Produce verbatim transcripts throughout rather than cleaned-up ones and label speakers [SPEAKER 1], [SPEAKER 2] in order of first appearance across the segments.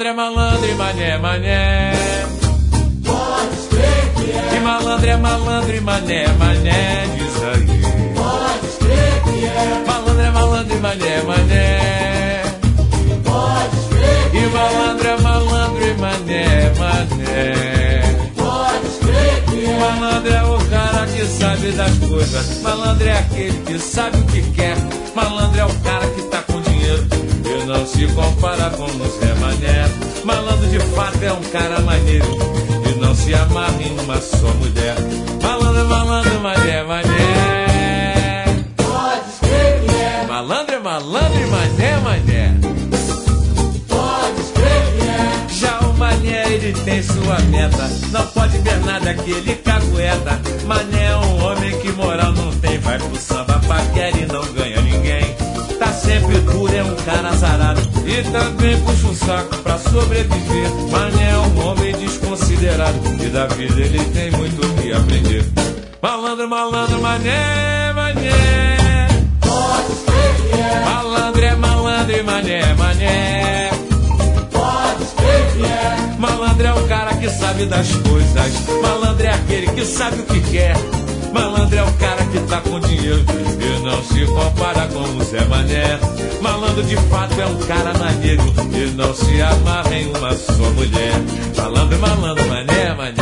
[SPEAKER 1] Malandro é malandro e mané, mané.
[SPEAKER 2] Pode crer que é.
[SPEAKER 1] E malandro é malandro e mané, mané. Diz aí.
[SPEAKER 2] Pode crer que é.
[SPEAKER 1] Malandro é malandro e mané, mané.
[SPEAKER 2] Pode crer que
[SPEAKER 1] E
[SPEAKER 2] é.
[SPEAKER 1] malandro é malandro e mané, mané.
[SPEAKER 2] Pode crer que é.
[SPEAKER 1] Malandro é o cara que sabe das coisas. Malandro é aquele que sabe o que quer. Malandro é o cara que tá com dinheiro e não se compara com o Zé Mané. Malandro de fato é um cara maneiro e não se amarra em uma só mulher. Malandro é malandro, mané, mané.
[SPEAKER 2] Pode crer que é.
[SPEAKER 1] Malandro é malandro e mané, mané.
[SPEAKER 2] Pode crer que é.
[SPEAKER 1] Já o mané, ele tem sua meta. Não pode ver nada que ele cagueta. Mané é um homem que moral não tem. Vai pro samba, paquera e não ganha ninguém. Tá sempre duro, é um cara azarado e também puxa um saco pra sobreviver. Mané é um homem desconsiderado e da vida ele tem muito o que aprender. Malandro, malandro, mané, mané.
[SPEAKER 2] Pode crer que é.
[SPEAKER 1] Malandro é malandro e mané, mané.
[SPEAKER 2] Pode crer que é.
[SPEAKER 1] Malandro é o cara que sabe das coisas. Malandro é aquele que sabe o que quer. Malandro é o cara que tá com dinheiro e não se compara com o Zé Mané. Malandro de fato é um cara maneiro e não se amarra em uma só mulher. Malandro, malandro, mané, mané.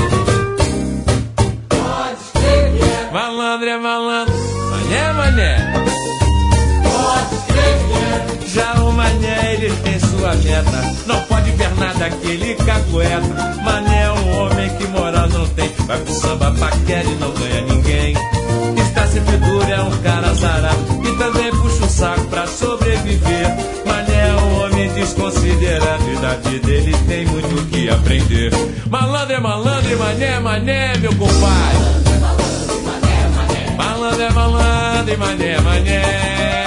[SPEAKER 2] Pode crer que é.
[SPEAKER 1] Malandro é malandro, mané, mané.
[SPEAKER 2] Pode crer que é.
[SPEAKER 1] Já o mané, ele tem sua meta. Não pode ver nada que ele cagueta. Mané é um homem que moral não tem. Vai pro samba, paquera e não ganha ninguém. Está sempre duro, é um cara azarado e também puxa o saco pra sobreviver. Mané é um homem desconsiderado e da vida ele tem muito o que aprender. Malandro é malandro e mané, mané, meu compadre. Malandro é malandro e mané, mané.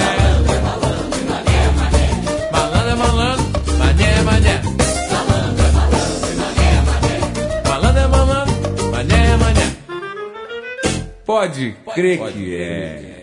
[SPEAKER 1] Malandro é malandro, mané, mané. Malandro é malandro, mané, mané. Pode crer que é.